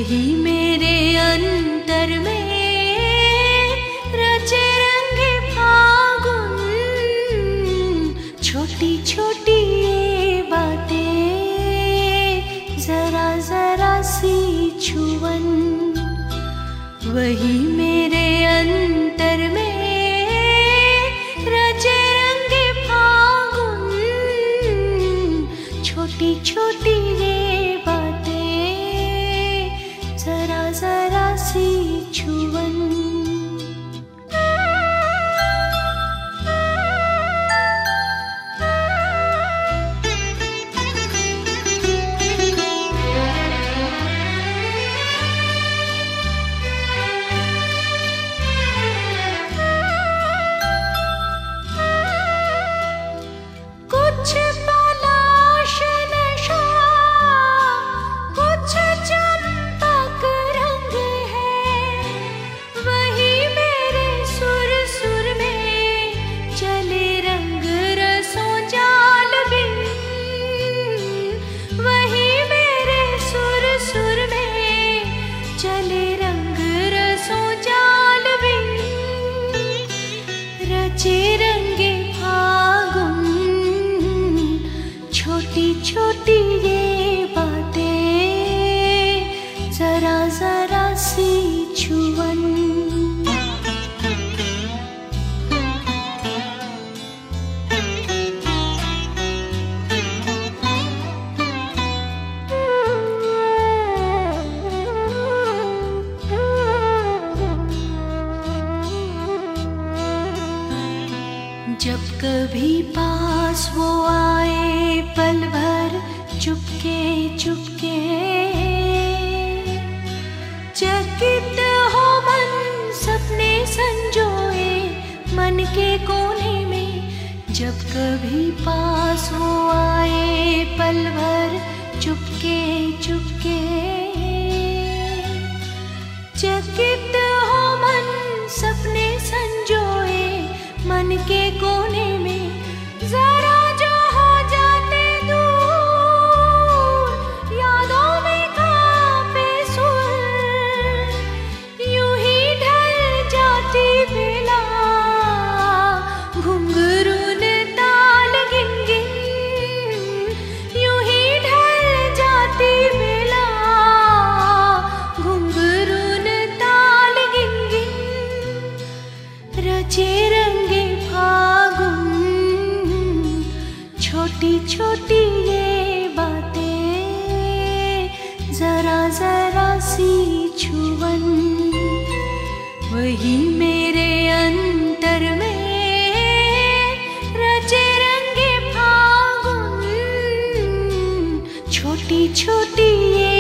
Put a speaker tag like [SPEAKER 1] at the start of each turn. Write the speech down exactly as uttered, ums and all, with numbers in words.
[SPEAKER 1] वही मेरे अंतर में रचे रंगे फागुन। छोटी छोटी ये बातें, जरा जरा सी छुअन, वही मेरे अंतर में रचे रंगे फागुन। छोटी छोटी ये बातें, जरा जरा सी छुअन। कुछ पलाश नशा, कुछ चंपक रंग है, वही मेरे सुर सुर में चले रंग रसों जाल बिन। वही मेरे सुर सुर में चले रंग रसों जाल बिन। रचे रंगे फागुन, छोटी छोटी ये बातें, जरा जरा सी छुअन। जब कभी पास वो आए पल भर चुपके चुपके, चकित हो मन सपने संजोए मन के कोने में। जब कभी पास वो आए पल भर चुपके चुपके, चकित हो मन सपने संजोए मन के कोने में। जरा जो हो जाते दूर, यादों में कांपे सुर, यूं ही ढल जाती बेला घुंघरून ताल गिन गिन। यूं ही ढल जाती बेला घुंघरून ताल गिन गिन। रचे रंगे फागुन, छोटी छोटी ये बातें, जरा जरा सी छुअन, वही मेरे अंतर में रचे रंगे फागुन। छोटी छोटी ये